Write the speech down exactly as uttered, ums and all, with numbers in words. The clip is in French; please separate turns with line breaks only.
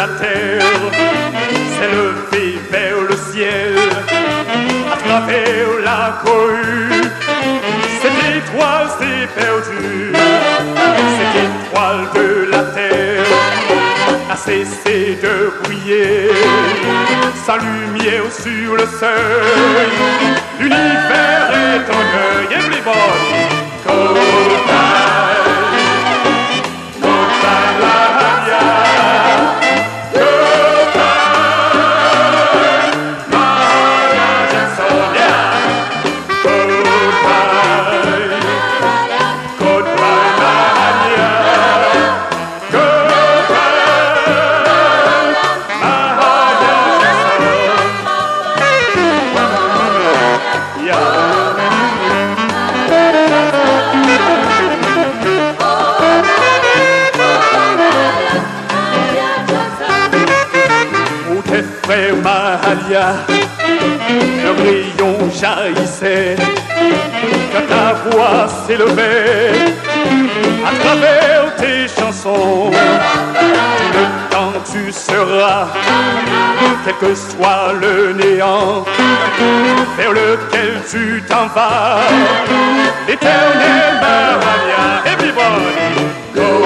la terre s'élever vers le ciel, à travers la cohue. Cette étoile s'est perdue, cette étoile de la terre a cessé de briller, sa lumière sur le seuil. L'univers est en deuil. Everybody, goodbye, goodbye, Maria, goodbye, Maria Jackson, yeah. Goodbye, goodbye, Maria, goodbye, Maria Jackson, yeah. Frère Mahalia, le rayon jaillissait quand ta voix s'élevait à travers tes chansons. Tout le temps tu seras, quel que soit le néant vers lequel tu t'en vas, l'éternel Mahalia. Everybody, go.